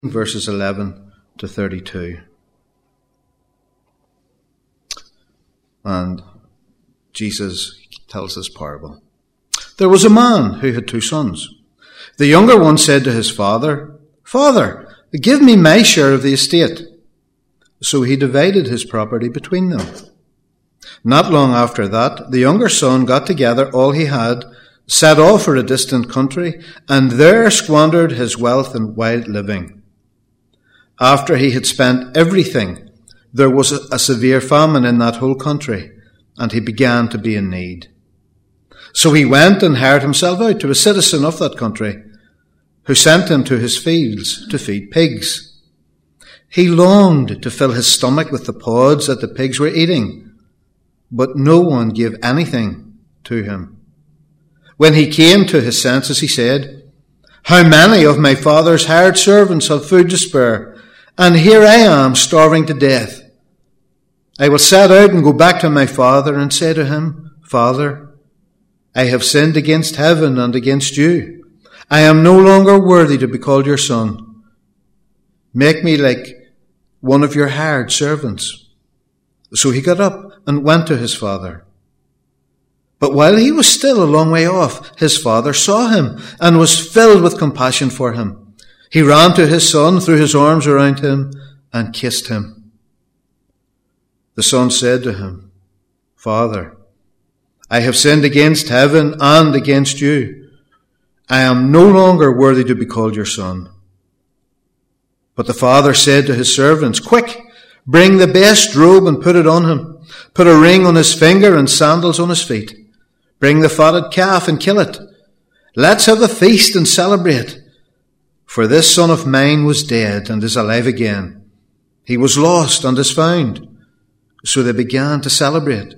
verses 11 to 32. And Jesus tells this parable. There was a man who had 2 sons. The younger one said to his father, "Father, give me my share of the estate." So he divided his property between them. Not long after that, the younger son got together all he had, set off for a distant country, and there squandered his wealth in wild living. After he had spent everything, there was a severe famine in that whole country, and he began to be in need. So he went and hired himself out to a citizen of that country, who sent him to his fields to feed pigs. He longed to fill his stomach with the pods that the pigs were eating, but no one gave anything to him. When he came to his senses, he said, "How many of my father's hired servants have food to spare, and here I am starving to death. I will set out and go back to my father and say to him, 'Father, I have sinned against heaven and against you. I am no longer worthy to be called your son. Make me like one of your hired servants.' So he got up and went to his father. But while he was still a long way off, his father saw him and was filled with compassion for him. He ran to his son, threw his arms around him, and kissed him. The son said to him, 'Father, I have sinned against heaven and against you. I am no longer worthy to be called your son.' But the father said to his servants, 'Quick, bring the best robe and put it on him. Put a ring on his finger and sandals on his feet. Bring the fatted calf and kill it. Let's have a feast and celebrate. For this son of mine was dead and is alive again. He was lost and is found.' So they began to celebrate.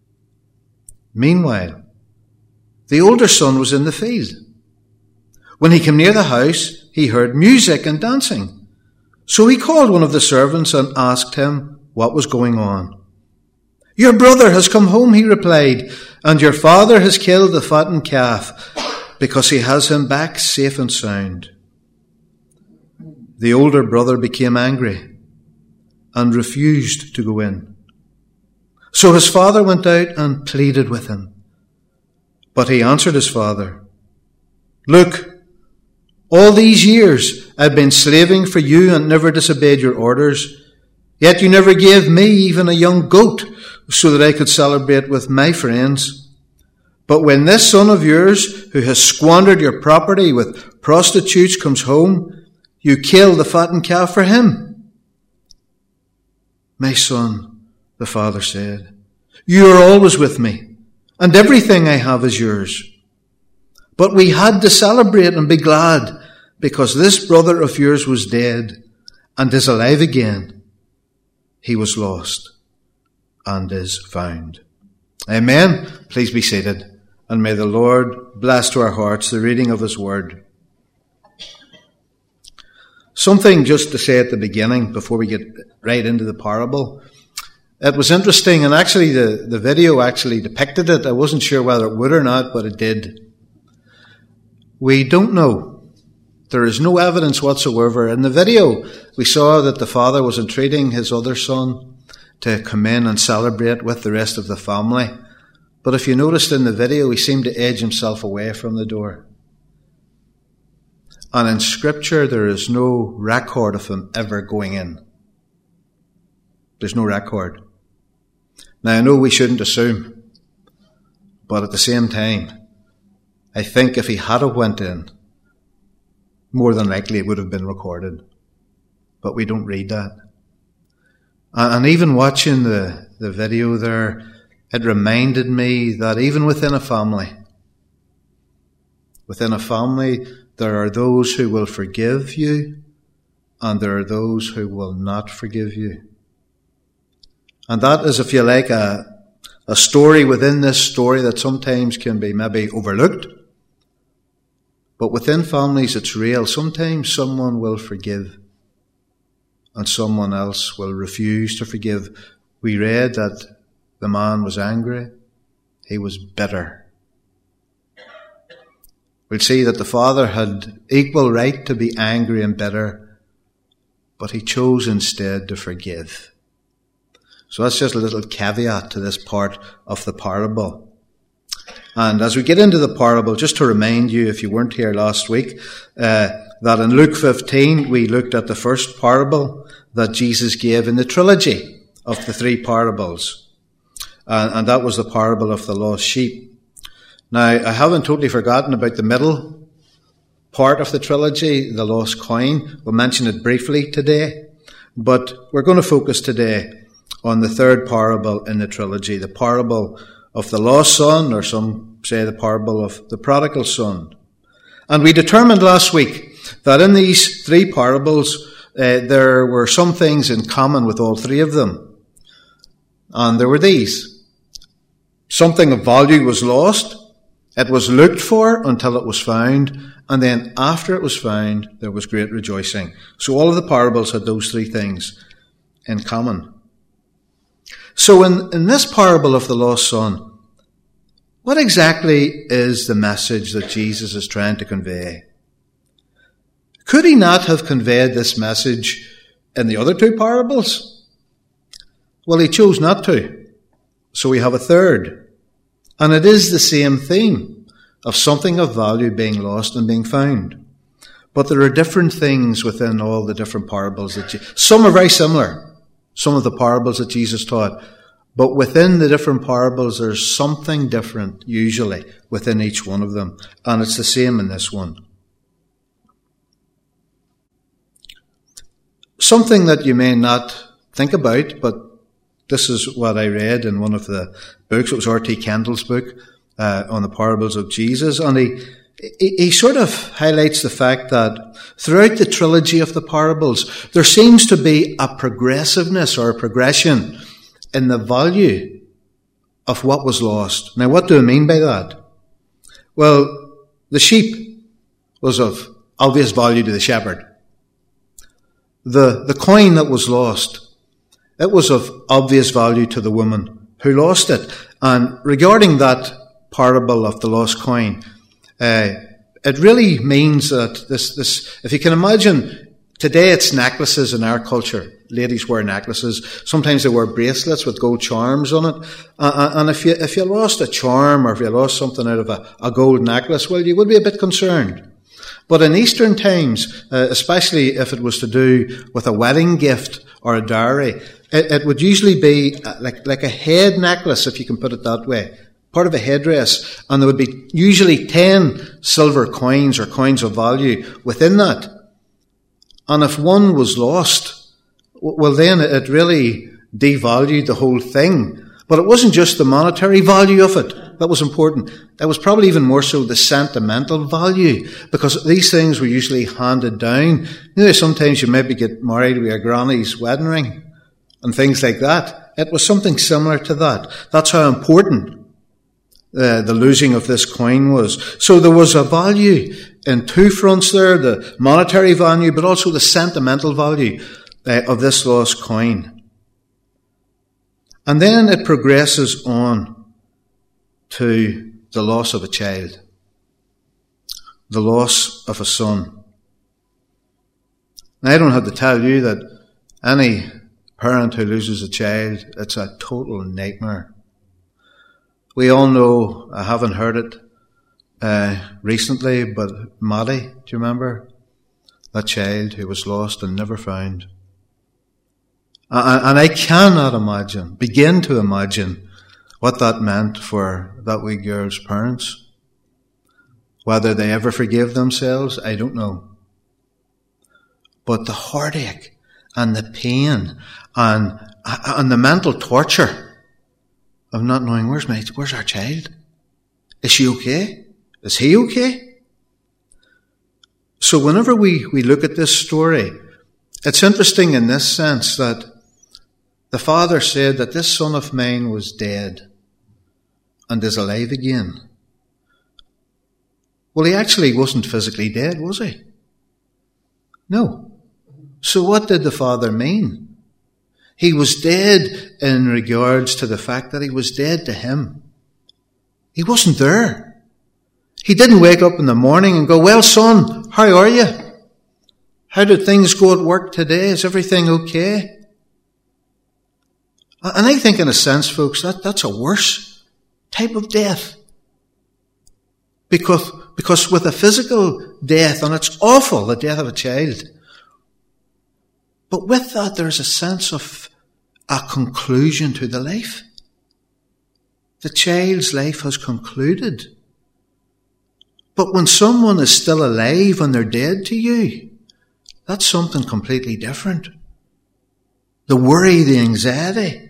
Meanwhile, the older son was in the field. When he came near the house, he heard music and dancing. So he called one of the servants and asked him what was going on. 'Your brother has come home,' he replied, 'and your father has killed the fattened calf because he has him back safe and sound.' The older brother became angry and refused to go in. So his father went out and pleaded with him. But he answered his father, 'Look, all these years I've been slaving for you and never disobeyed your orders. Yet you never gave me even a young goat so that I could celebrate with my friends. But when this son of yours, who has squandered your property with prostitutes, comes home, you kill the fattened calf for him.' 'My son,' the father said, 'you are always with me, and everything I have is yours. But we had to celebrate and be glad, because this brother of yours was dead and is alive again. He was lost and is found.'" Amen. Please be seated, and may the Lord bless to our hearts the reading of his word. Something just to say at the beginning before we get right into the parable. It was interesting, and actually the video actually depicted it. I wasn't sure whether it would or not, but it did. We don't know. There is no evidence whatsoever. In the video, we saw that the father was entreating his other son to come in and celebrate with the rest of the family. But if you noticed in the video, he seemed to edge himself away from the door. And in Scripture, there is no record of him ever going in. There's no record. Now, I know we shouldn't assume, but at the same time, I think if he had have went in, more than likely it would have been recorded. But we don't read that. And even watching the video there, it reminded me that even within a family, there are those who will forgive you, and there are those who will not forgive you. And that is, if you like, a story within this story that sometimes can be maybe overlooked. But within families, it's real. Sometimes someone will forgive and someone else will refuse to forgive. We read that the man was angry. He was bitter. We'll see that the father had equal right to be angry and bitter, but he chose instead to forgive. So that's just a little caveat to this part of the parable. And as we get into the parable, just to remind you, if you weren't here last week, that in Luke 15, we looked at the first parable that Jesus gave in the trilogy of the three parables. And that was the parable of the lost sheep. Now, I haven't totally forgotten about the middle part of the trilogy, the lost coin. We'll mention it briefly today. But we're going to focus today on the third parable in the trilogy, the parable of the lost son, or some say the parable of the prodigal son. And we determined last week that in these three parables, there were some things in common with all three of them. And there were these. Something of value was lost. It was looked for until it was found. And then after it was found, there was great rejoicing. So all of the parables had those three things in common. So in this parable of the lost son, what exactly is the message that Jesus is trying to convey? Could he not have conveyed this message in the other two parables? Well, he chose not to. So we have a third. And it is the same theme of something of value being lost and being found. But there are different things within all the different parables. Some are very similar. Some of the parables that Jesus taught. But within the different parables, there's something different, usually, within each one of them. And it's the same in this one. Something that you may not think about, but this is what I read in one of the books. It was R.T. Kendall's book on the parables of Jesus. And he sort of highlights the fact that throughout the trilogy of the parables, there seems to be a progressiveness or a progression in the value of what was lost. Now, what do I mean by that? Well, the sheep was of obvious value to the shepherd. The coin that was lost, it was of obvious value to the woman who lost it. And regarding that parable of the lost coin, it really means that this, if you can imagine, today it's necklaces in our culture. Ladies wear necklaces. Sometimes they wear bracelets with gold charms on it. And if you lost a charm, or if you lost something out of a gold necklace, well, you would be a bit concerned. But in Eastern times, especially if it was to do with a wedding gift or a dowry, it would usually be like a head necklace, if you can put it that way. Part of a headdress. And there would be usually 10 silver coins or coins of value within that. And if one was lost, well, then it really devalued the whole thing. But it wasn't just the monetary value of it that was important. It was probably even more so the sentimental value, because these things were usually handed down. You know, sometimes you maybe get married with your granny's wedding ring and things like that. It was something similar to that. That's how important the losing of this coin was. So there was a value in two fronts there, the monetary value, but also the sentimental value of this lost coin. And then it progresses on to the loss of a child, the loss of a son. Now, I don't have to tell you that any parent who loses a child, it's a total nightmare. We all know, I haven't heard it recently, but Maddie, do you remember? That child who was lost and never found. And I cannot begin to imagine what that meant for that wee girl's parents. Whether they ever forgave themselves, I don't know. But the heartache and the pain and the mental torture of not knowing, where's our child? Is she okay? Is he okay? So whenever we look at this story, it's interesting in this sense that the father said that this son of mine was dead and is alive again. Well, he actually wasn't physically dead, was he? No. So what did the father mean? He was dead in regards to the fact that he was dead to him. He wasn't there. He didn't wake up in the morning and go, well, son, how are you? How did things go at work today? Is everything okay? And I think in a sense, folks, that's a worse type of death. Because with a physical death, and it's awful, the death of a child, but with that there's a sense of a conclusion to the life. The child's life has concluded. But when someone is still alive and they're dead to you, that's something completely different. The worry, the anxiety.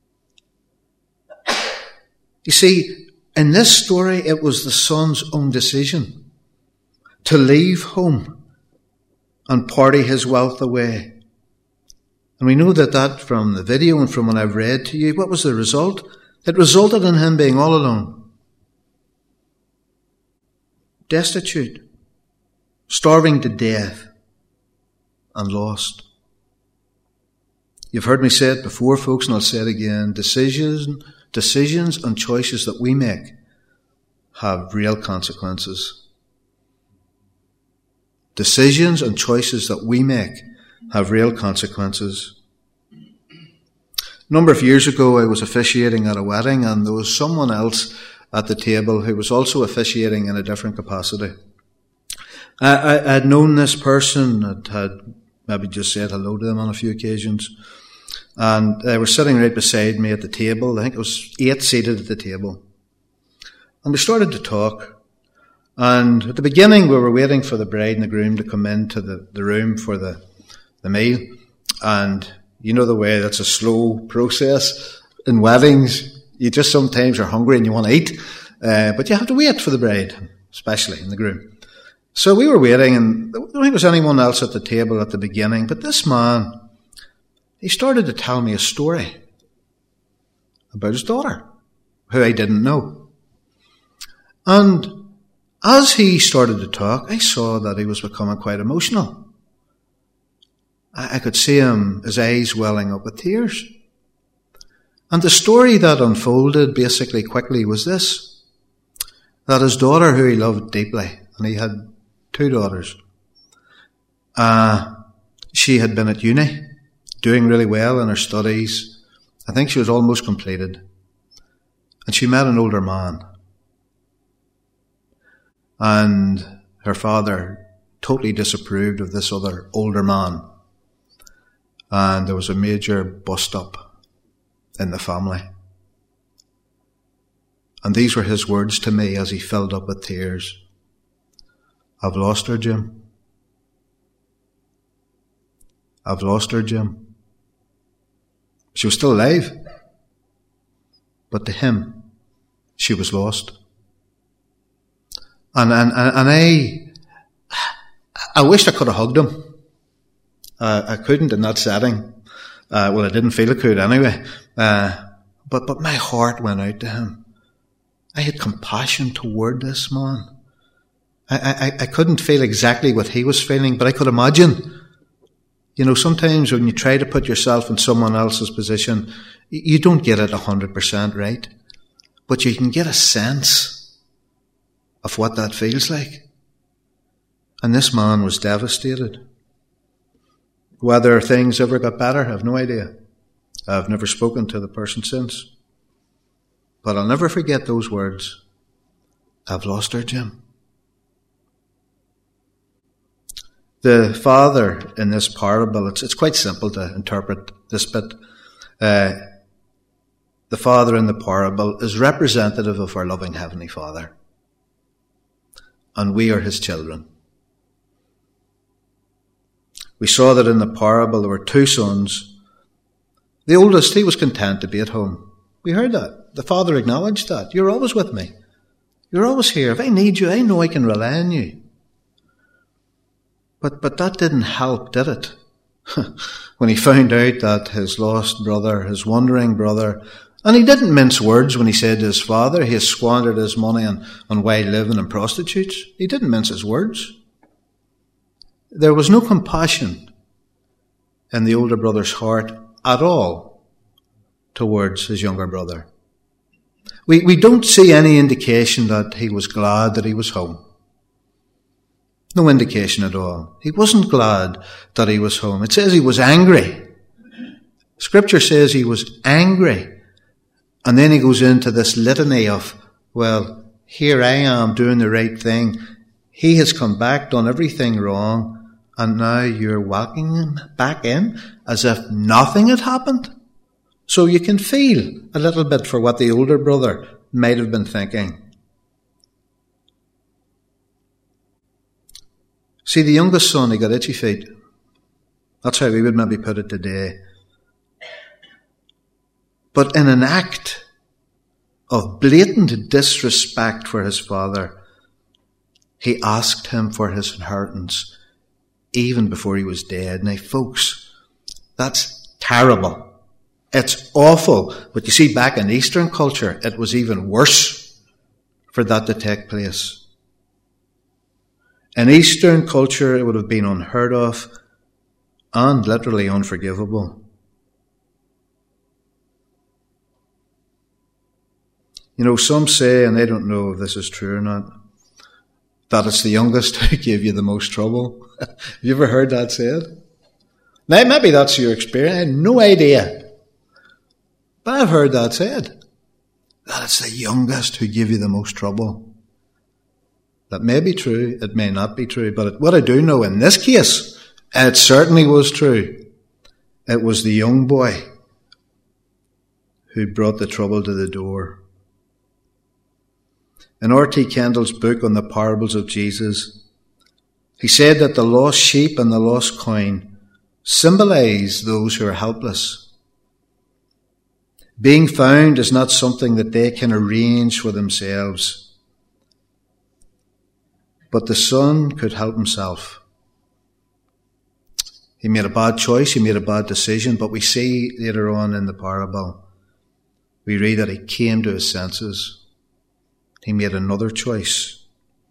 You see, in this story, it was the son's own decision to leave home and party his wealth away. And we know that from the video and from what I've read to you. What was the result? It resulted in him being all alone, destitute, starving to death, and lost. You've heard me say it before, folks, and I'll say it again. Decisions and choices that we make have real consequences. Decisions and choices that we make have real consequences. A number of years ago, I was officiating at a wedding, and there was someone else at the table who was also officiating in a different capacity. I had known this person, had maybe just said hello to them on a few occasions, and they were sitting right beside me at the table. I think it was 8 seated at the table. And we started to talk. And at the beginning, we were waiting for the bride and the groom to come into the room for the meal. And you know the way that's a slow process in weddings. You just sometimes are hungry and you want to eat. But you have to wait for the bride, especially, and the groom. So we were waiting, and I don't think there was anyone else at the table at the beginning. But this man, he started to tell me a story about his daughter, who I didn't know. And as he started to talk, I saw that he was becoming quite emotional. I could see his eyes welling up with tears. And the story that unfolded basically quickly was this, that his daughter, who he loved deeply, and he had 2 daughters, she had been at uni, doing really well in her studies. I think she was almost completed. And she met an older man. And her father totally disapproved of this other older man. And there was a major bust-up in the family. And these were his words to me as he filled up with tears. I've lost her, Jim. I've lost her, Jim. She was still alive. But to him, she was lost. And I wished I could have hugged him. I couldn't in that setting. Well, I didn't feel I could anyway. But my heart went out to him. I had compassion toward this man. I couldn't feel exactly what he was feeling, but I could imagine. You know, sometimes when you try to put yourself in someone else's position, you don't get it 100% right. But you can get a sense of what that feels like. And this man was devastated. Whether things ever got better, I have no idea. I've never spoken to the person since. But I'll never forget those words. I've lost her, Jim. The father in this parable, it's quite simple to interpret this bit. The father in the parable is representative of our loving Heavenly Father. And we are his children. We saw that in the parable there were 2 sons. The oldest, he was content to be at home. We heard that. The father acknowledged that. You're always with me. You're always here. If I need you, I know I can rely on you. But that didn't help, did it? When he found out that his lost brother, his wandering brother, and he didn't mince words when he said to his father he has squandered his money on wild living and prostitutes. He didn't mince his words. There was no compassion in the older brother's heart at all towards his younger brother. We don't see any indication that he was glad that he was home. No indication at all. He wasn't glad that he was home. It says he was angry. Scripture says he was angry. And then he goes into this litany of, well, here I am doing the right thing. He has come back, done everything wrong, and now you're welcoming him back in as if nothing had happened. So you can feel a little bit for what the older brother might have been thinking. See, the youngest son, he got itchy feet. That's how we would maybe put it today. But in an act of blatant disrespect for his father, he asked him for his inheritance even before he was dead. Now, folks, that's terrible. It's awful. But you see, back in Eastern culture, it was even worse for that to take place. In Eastern culture, it would have been unheard of and literally unforgivable. You know, some say, and I don't know if this is true or not, that it's the youngest who give you the most trouble. Have you ever heard that said? Now, maybe that's your experience. I have no idea. But I've heard that said. That it's the youngest who give you the most trouble. That may be true. It may not be true. But what I do know in this case, it certainly was true. It was the young boy who brought the trouble to the door. In R.T. Kendall's book on the parables of Jesus, he said that the lost sheep and the lost coin symbolize those who are helpless. Being found is not something that they can arrange for themselves. But the son could help himself. He made a bad choice, he made a bad decision, but we see later on in the parable, we read that he came to his senses. He made another choice.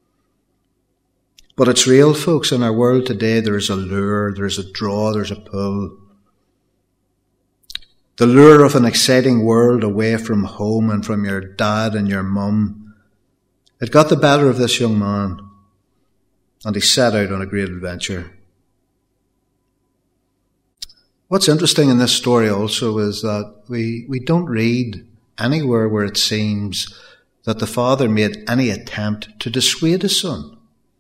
But it's real, folks. In our world today, there's a lure, there's a draw, there's a pull. The lure of an exciting world away from home and from your dad and your mum. It got the better of this young man, and he set out on a great adventure. What's interesting in this story also is that we don't read anywhere where it seems that the father made any attempt to dissuade his son.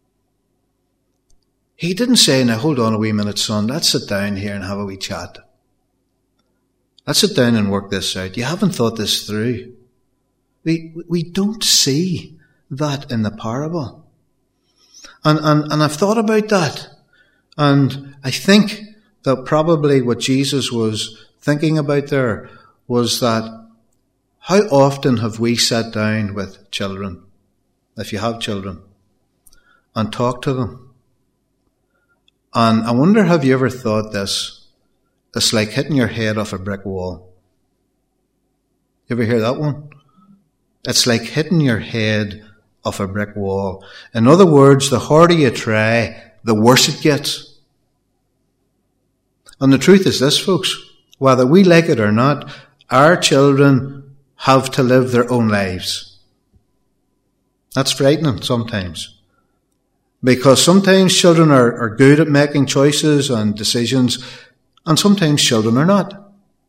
He didn't say, now hold on a wee minute, son, let's sit down here and have a wee chat. Let's sit down and work this out. You haven't thought this through. We don't see that in the parable. And I've thought about that. And I think that probably what Jesus was thinking about there was that how often have we sat down with children, if you have children, and talked to them? And I wonder, have you ever thought this? It's like hitting your head off a brick wall. You ever hear that one? It's like hitting your head off a brick wall. In other words, the harder you try, the worse it gets. And the truth is this, folks, whether we like it or not, our children have to live their own lives. That's frightening sometimes. Because sometimes children are good at making choices and decisions, and sometimes children are not.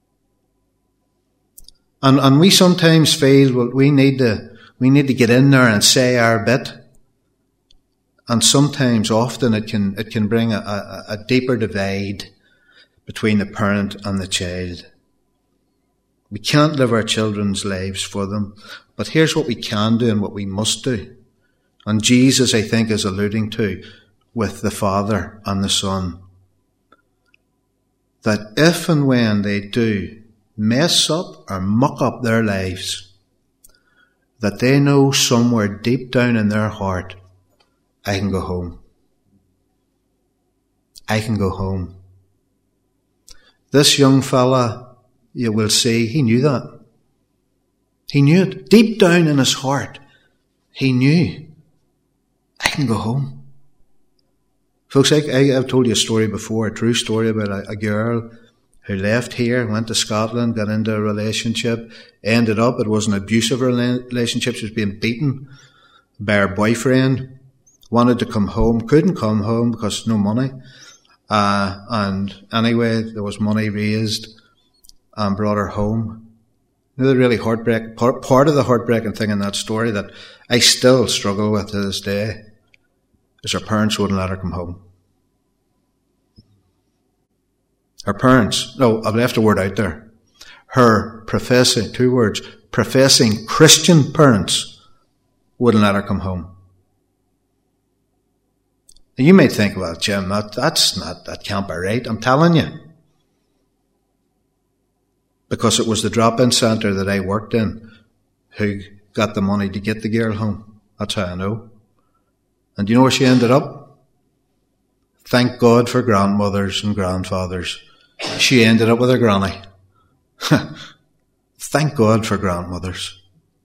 And we sometimes feel, well, we need to get in there and say our bit. And sometimes, often, it can bring a deeper divide between the parent and the child. We can't live our children's lives for them. But here's what we can do and what we must do. And Jesus, I think, is alluding to with the Father and the Son. That if and when they do mess up or muck up their lives, that they know somewhere deep down in their heart, I can go home. I can go home. This young fella, you will see, he knew that. He knew it. Deep down in his heart, he knew, I can go home. Folks, I've told you a story before, a true story about a girl who left here, went to Scotland, got into a relationship, ended up, it was an abusive relationship, she was being beaten by her boyfriend, wanted to come home, couldn't come home because no money. And anyway, there was money raised and brought her home. You know, the really part of the heartbreaking thing in that story that I still struggle with to this day is her parents wouldn't let her come home. Her parents, no, I've left a word out there. Her professing Christian parents wouldn't let her come home. Now you might think, well, Jim, that can't be right. I'm telling you. Because it was the drop-in centre that I worked in who got the money to get the girl home. That's how I know. And do you know where she ended up? Thank God for grandmothers and grandfathers. She ended up with her granny. Thank God for grandmothers.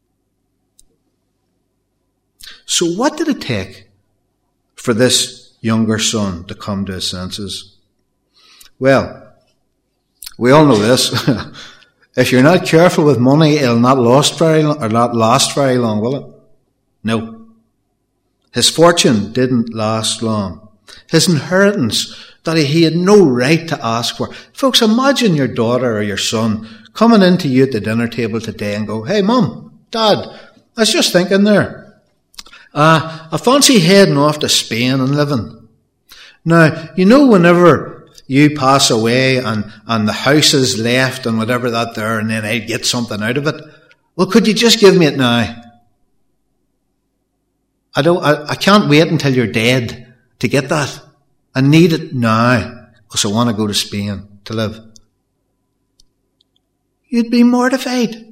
So what did it take for this younger son to come to his senses? Well, we all know this. If you're not careful with money, it'll not last very long, will it? No. His fortune didn't last long. His inheritance that he had no right to ask for. Folks, imagine your daughter or your son coming into you at the dinner table today and go, "Hey, Mum, Dad, I was just thinking there. I fancy heading off to Spain and living. Now, you know, whenever you pass away and the house is left and whatever that there, and then I'd get something out of it, well, could you just give me it now? I can't wait until you're dead to get that. I need it now because I want to go to Spain to live." You'd be mortified.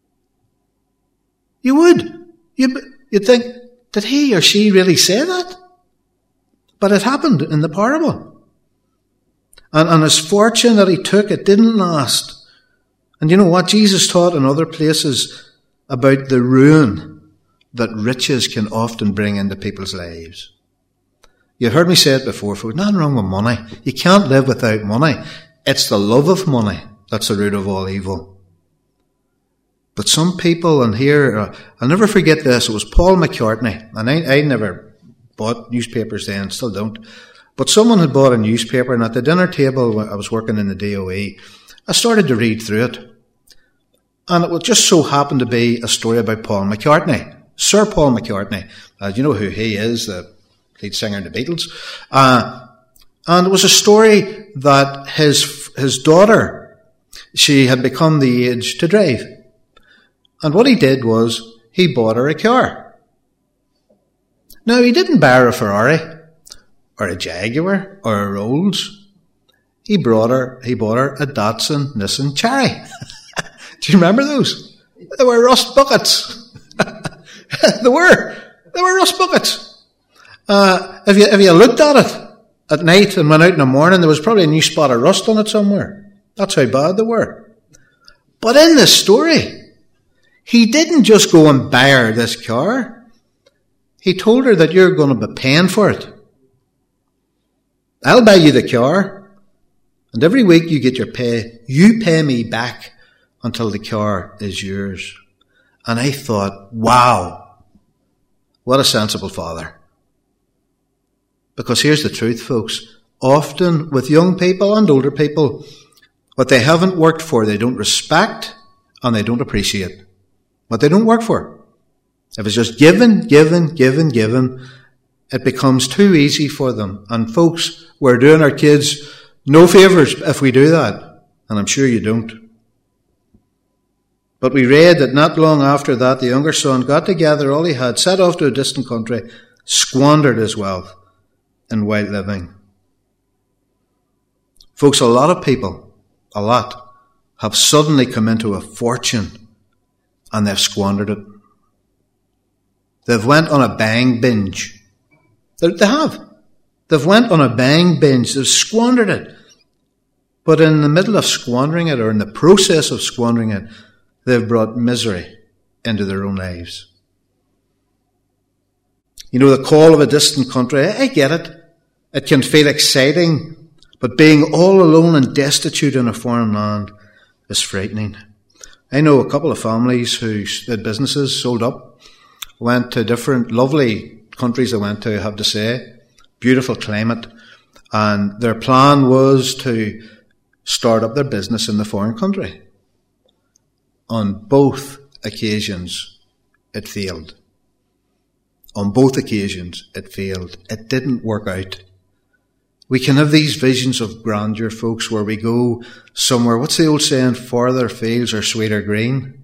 You would. You'd think, did he or she really say that? But it happened in the parable. And his fortune that he took, it didn't last. And you know what? Jesus taught in other places about the ruin that riches can often bring into people's lives. You've heard me say it before, folks, nothing wrong with money. You can't live without money. It's the love of money that's the root of all evil. But some people, and here, I'll never forget this, it was Paul McCartney, and I never bought newspapers then, still don't, but someone had bought a newspaper, and at the dinner table, I was working in the DOE, I started to read through it. And it would just so happen to be a story about Paul McCartney, Sir Paul McCartney. You know who he is, the lead singer in the Beatles. And it was a story that his daughter, she had become the age to drive. And what he did was, he bought her a car. Now, he didn't buy her a Ferrari, or a Jaguar, or a Rolls. He bought her a Datsun Nissan Cherry. Do you remember those? They were rust buckets. They were rust buckets. If you looked at it at night and went out in the morning, there was probably a new spot of rust on it somewhere. That's how bad they were. But in this story, he didn't just go and buy her this car. He told her that you're going to be paying for it. I'll buy you the car, and every week you get your pay. You pay me back until the car is yours. And I thought, wow, what a sensible father. Because here's the truth, folks. Often with young people and older people, what they haven't worked for, they don't respect and they don't appreciate. What they don't work for. If it's just given, it becomes too easy for them. And folks, we're doing our kids no favours if we do that. And I'm sure you don't. But we read that not long after that, the younger son got together all he had, set off to a distant country, squandered his wealth in wild living. Folks, a lot of people, have suddenly come into a fortune and they've squandered it. They've went on a bang binge. They have. They've went on a bang binge. They've squandered it. But in the middle of squandering it, or in the process of squandering it, they've brought misery into their own lives. You know, the call of a distant country, I get it. It can feel exciting, but being all alone and destitute in a foreign land is frightening. I know a couple of families who had businesses sold up, went to different lovely countries they went to, I have to say. Beautiful climate. And their plan was to start up their business in the foreign country. On both occasions, it failed. On both occasions, it failed. It didn't work out. We can have these visions of grandeur, folks, where we go somewhere. What's the old saying? Farther fields are sweeter green.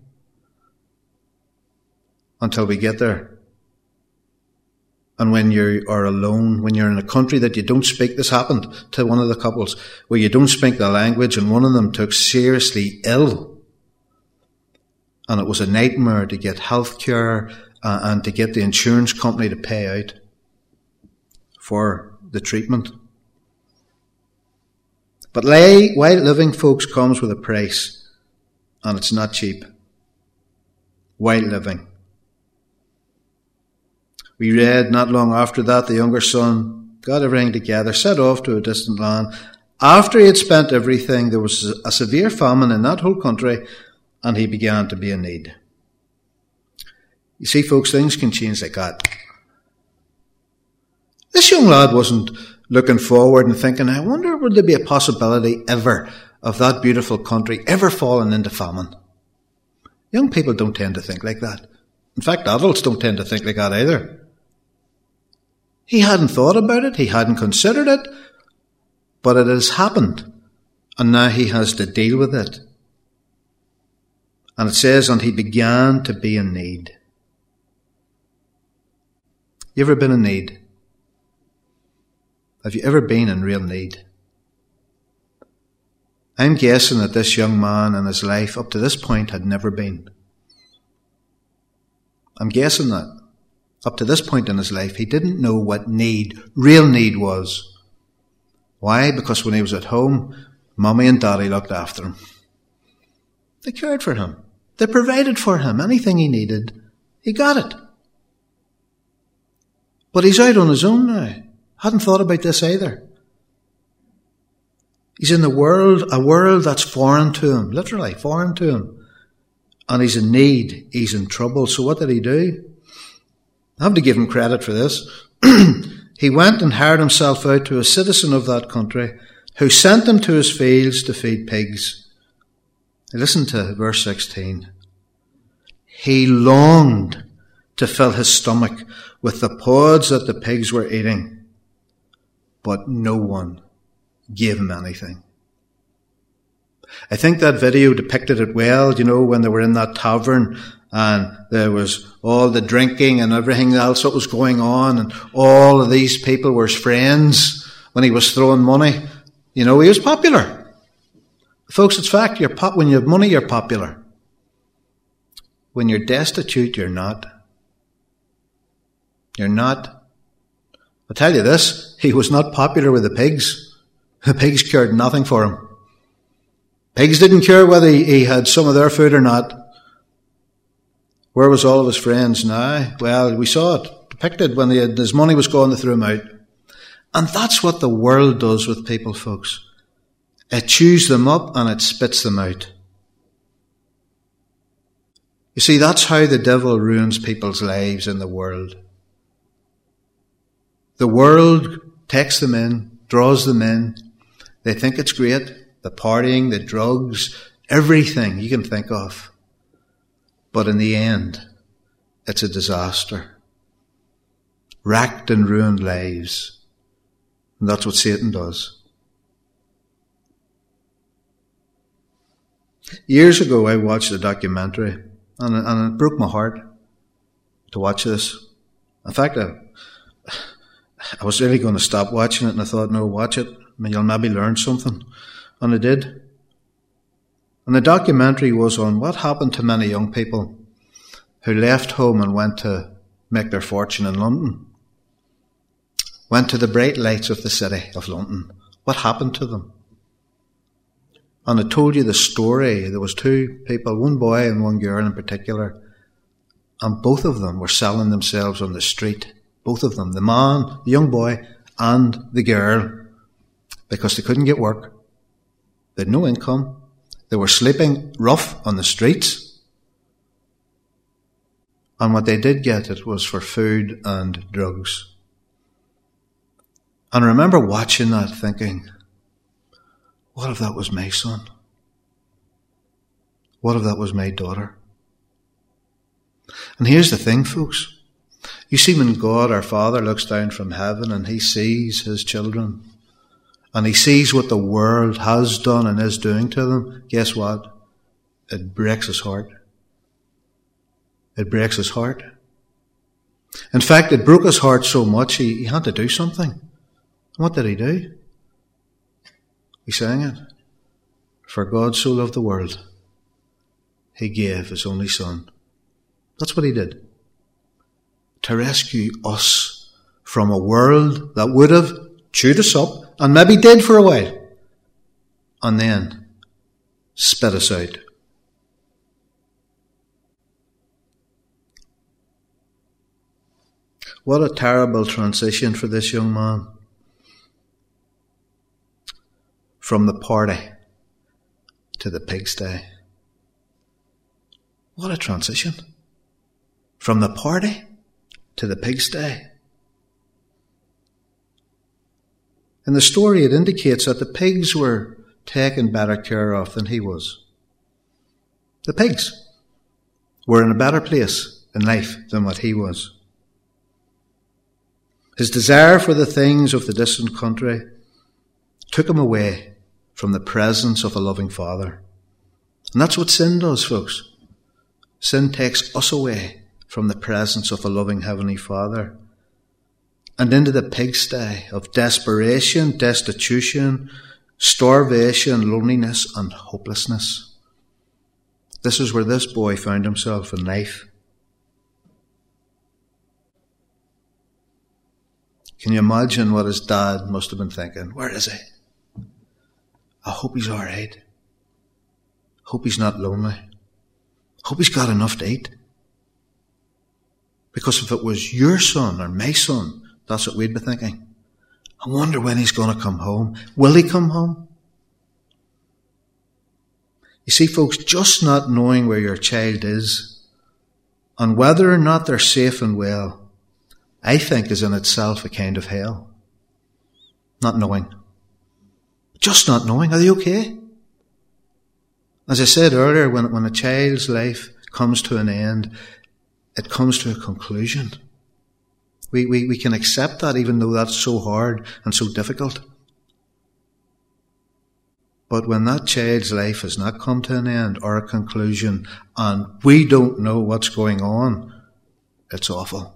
Until we get there. And when you are alone, when you're in a country that you don't speak, this happened to one of the couples, where you don't speak the language, and one of them took seriously ill. And it was a nightmare to get health care and to get the insurance company to pay out for the treatment. But while living, folks, comes with a price, and it's not cheap. While living. We read not long after that, the younger son got everything together, set off to a distant land. After he had spent everything, there was a severe famine in that whole country, and he began to be in need. You see, folks, things can change like that. This young lad wasn't looking forward and thinking, I wonder would there be a possibility ever of that beautiful country ever falling into famine. Young people don't tend to think like that. In fact, adults don't tend to think like that either. He hadn't thought about it, he hadn't considered it, but it has happened, and now he has to deal with it. And it says, and he began to be in need. You ever been in need? Have you ever been in real need? I'm guessing that this young man in his life up to this point had never been. I'm guessing that. Up to this point in his life, he didn't know what need, real need was. Why? Because when he was at home, Mummy and Daddy looked after him. They cared for him. They provided for him. Anything he needed, he got it. But he's out on his own now. Hadn't thought about this either. He's in the world, a world that's foreign to him, literally foreign to him. And he's in need. He's in trouble. So what did he do? I have to give him credit for this. He went and hired himself out to a citizen of that country who sent him to his fields to feed pigs. Listen to verse 16. He longed to fill his stomach with the pods that the pigs were eating, but no one gave him anything. I think that video depicted it well, when they were in that tavern and there was all the drinking and everything else that was going on, and all of these people were his friends when he was throwing money. He was popular. Folks, it's fact, when you have money, you're popular. When you're destitute, you're not. You're not. I'll tell you this, he was not popular with the pigs. The pigs cared nothing for him. Pigs didn't care whether he had some of their food or not. Where was all of his friends now? Well, we saw it depicted when his money was gone, they threw him out. And that's what the world does with people, folks. It chews them up and it spits them out. You see, that's how the devil ruins people's lives in the world. The world takes them in, draws them in. They think it's great. The partying, the drugs, everything you can think of. But in the end, it's a disaster. Wrecked and ruined lives. And that's what Satan does. Years ago, I watched a documentary, and it broke my heart to watch this. In fact, I was really going to stop watching it, and I thought, no, watch it. You'll maybe learn something. And I did. And the documentary was on what happened to many young people who left home and went to make their fortune in London. Went to the bright lights of the city of London. What happened to them? And I told you the story. There was two people, one boy and one girl in particular, and both of them were selling themselves on the street. Both of them, the man, the young boy, and the girl, because they couldn't get work. They had no income. They were sleeping rough on the streets. And what they did get, it was for food and drugs. And I remember watching that thinking, what if that was my son? What if that was my daughter? And here's the thing, folks. You see, when God, our Father, looks down from heaven and he sees his children, and he sees what the world has done and is doing to them, guess what? It breaks his heart. It breaks his heart. In fact, it broke his heart so much he had to do something. What did he do? He sang it. For God so loved the world, he gave his only son. That's what he did. To rescue us from a world that would have chewed us up, and maybe did for a while, and then spit us out. What a terrible transition for this young man. From the party to the pigsty. What a transition. From the party to the pigsty. In the story, it indicates that the pigs were taken better care of than he was. The pigs were in a better place in life than what he was. His desire for the things of the distant country took him away from the presence of a loving Father. And that's what sin does, folks. Sin takes us away from the presence of a loving Heavenly Father and into the pigsty of desperation, destitution, starvation, loneliness, and hopelessness. This is where this boy found himself in life. Can you imagine what his dad must have been thinking? Where is he? I hope he's all right. Hope he's not lonely. Hope he's got enough to eat. Because if it was your son or my son, that's what we'd be thinking. I wonder when he's going to come home. Will he come home? You see, folks, just not knowing where your child is and whether or not they're safe and well, I think is in itself a kind of hell. Not knowing. Just not knowing. Are they okay? As I said earlier, when a child's life comes to an end, it comes to a conclusion. We can accept that even though that's so hard and so difficult. But when that child's life has not come to an end or a conclusion and we don't know what's going on, it's awful.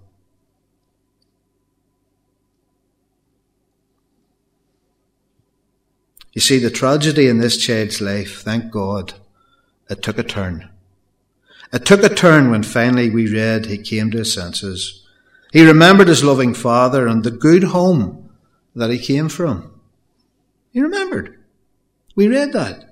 You see, the tragedy in this child's life, thank God, it took a turn. It took a turn when finally we read he came to his senses. He remembered his loving Father and the good home that he came from. He remembered. We read that.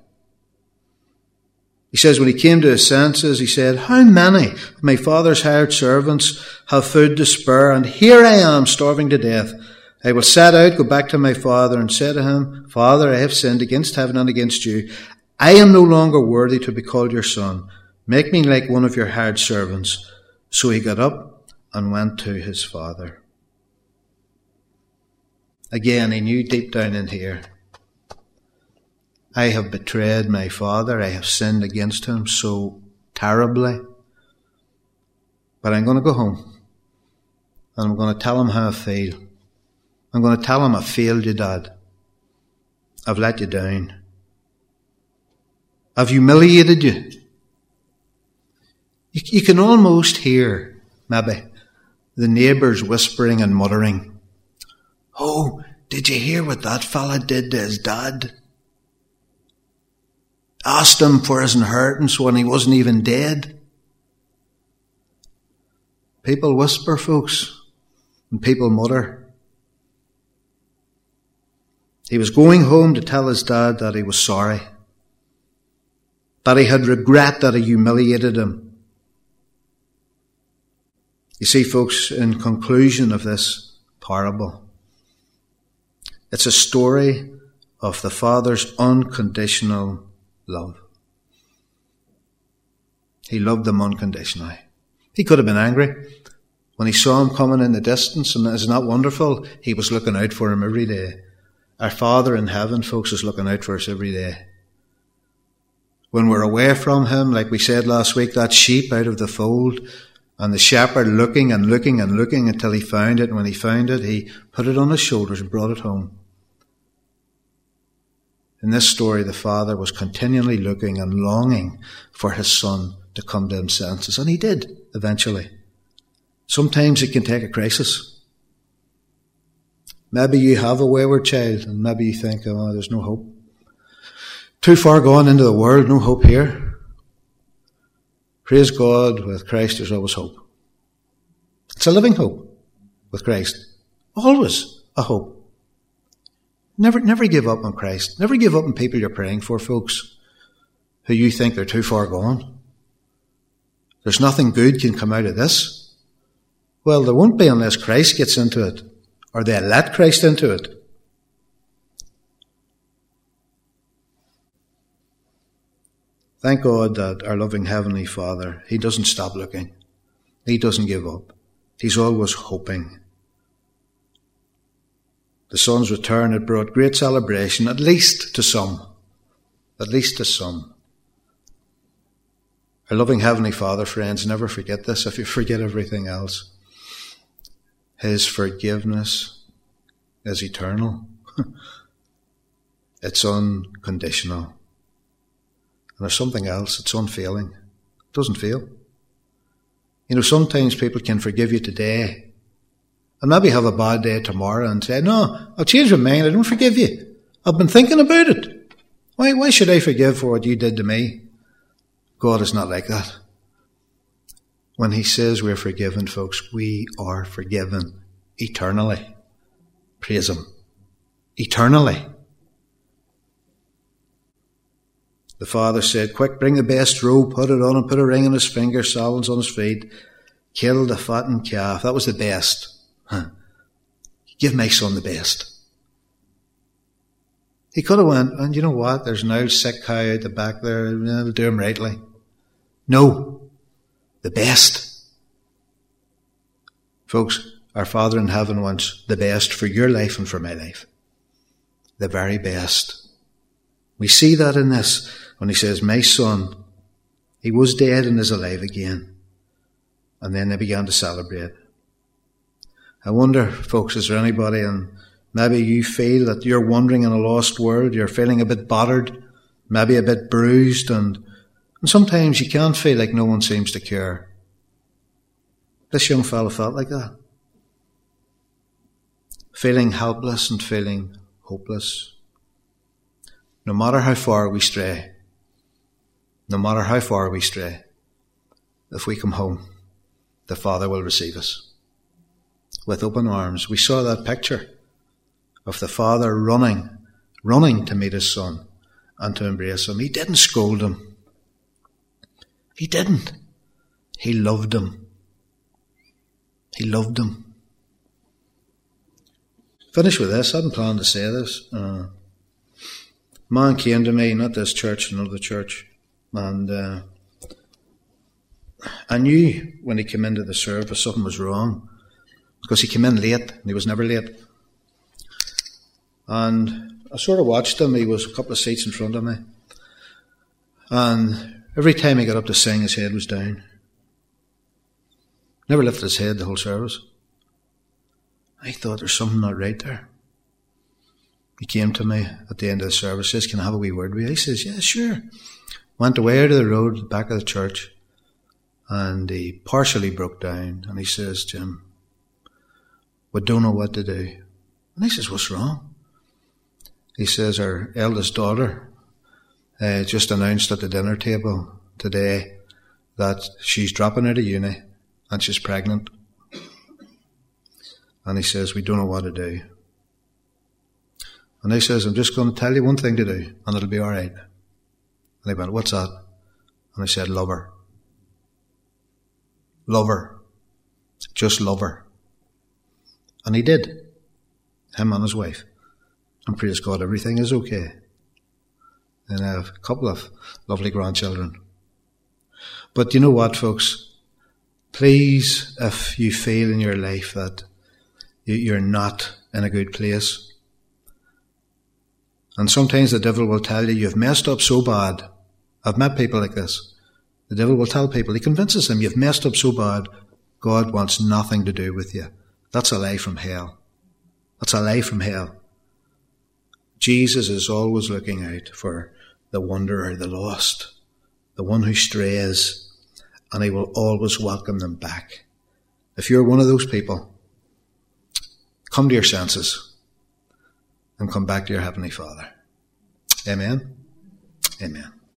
He says when he came to his senses, he said, how many of my father's hired servants have food to spare, and here I am starving to death. I will set out, go back to my father, and say to him, Father, I have sinned against heaven and against you. I am no longer worthy to be called your son. Make me like one of your hired servants. So he got up and went to his father. Again, he knew deep down in here, I have betrayed my father. I have sinned against him so terribly. But I'm going to go home and I'm going to tell him how I feel. I'm going to tell him I failed you, Dad. I've let you down. I've humiliated you. You can almost hear, maybe, the neighbours whispering and muttering. Oh, did you hear what that fella did to his dad? Asked him for his inheritance when he wasn't even dead. People whisper, folks, and people mutter. He was going home to tell his dad that he was sorry, that he had regret that he humiliated him. You see, folks, in conclusion of this parable, it's a story of the Father's unconditional love. He loved them unconditionally. He could have been angry when he saw him coming in the distance, and isn't that wonderful? He was looking out for him every day. Our Father in heaven, folks, is looking out for us every day. When we're away from him, like we said last week, that sheep out of the fold, and the shepherd looking and looking and looking until he found it, and when he found it, he put it on his shoulders and brought it home. In this story, the Father was continually looking and longing for his Son to come to his senses, and he did, eventually. Sometimes it can take a crisis. Maybe you have a wayward child, and maybe you think, oh, there's no hope. Too far gone into the world, no hope here. Praise God, with Christ there's always hope. It's a living hope with Christ. Always a hope. Never give up on Christ. Never give up on people you're praying for, folks, who you think they're too far gone. There's nothing good can come out of this. Well, there won't be unless Christ gets into it, or they let Christ into it. Thank God that our loving Heavenly Father, he doesn't stop looking. He doesn't give up. He's always hoping. The Son's return had brought great celebration, at least to some. At least to some. Our loving Heavenly Father, friends, never forget this if you forget everything else. His forgiveness is eternal. It's unconditional. And there's something else, it's unfailing. It doesn't fail. You know, sometimes people can forgive you today and maybe have a bad day tomorrow and say, no, I'll change my mind, I don't forgive you. I've been thinking about it. Why should I forgive for what you did to me? God is not like that. When he says we're forgiven, folks, we are forgiven eternally. Praise him. Eternally. The Father said, quick, bring the best robe, put it on him, put a ring on his finger, sandals on his feet, kill the fattened calf. That was the best. Give my Son the best. He could have went, and you know what? There's an old sick cow out the back there. It'll do him rightly. No. The best. Folks, our Father in heaven wants the best for your life and for my life. The very best. We see that in this when he says, my Son, he was dead and is alive again. And then they began to celebrate. I wonder, folks, is there anybody, and maybe you feel that you're wandering in a lost world, you're feeling a bit battered, maybe a bit bruised, and sometimes you can feel like no one seems to care. This young fellow felt like that. Feeling helpless and feeling hopeless. No matter how far we stray, if we come home, the Father will receive us with open arms. We saw that picture of the Father running to meet his Son and to embrace him. He didn't scold him. He didn't. He loved him. He loved him. Finish with this. I hadn't planned to say this. A man came to me, not this church, another church, and I knew when he came into the service something was wrong, because he came in late, and he was never late. And I sort of watched him. He was a couple of seats in front of me, and every time he got up to sing, his head was down. Never lifted his head the whole service. I thought, there's something not right there. He came to me at the end of the service, says, can I have a wee word with you? He says, yeah, sure. Went away out of the road, the back of the church, and he partially broke down, and he says, Jim, we don't know what to do. And I says, what's wrong? He says, our eldest daughter just announced at the dinner table today that she's dropping out of uni and she's pregnant. And he says, we don't know what to do. And he says, I'm just going to tell you one thing to do, and it'll be all right. And I went, what's that? And I said, love her. Love her. Just love her. And he did. Him and his wife. And praise God, everything is okay. And I have a couple of lovely grandchildren. But you know what, folks? Please, if you feel in your life that you're not in a good place, and sometimes the devil will tell you, you've messed up so bad. I've met people like this. The devil will tell people, he convinces them, you've messed up so bad, God wants nothing to do with you. That's a lie from hell. That's a lie from hell. Jesus is always looking out for the wanderer, the lost, the one who strays, and he will always welcome them back. If you're one of those people, come to your senses and come back to your Heavenly Father. Amen. Amen.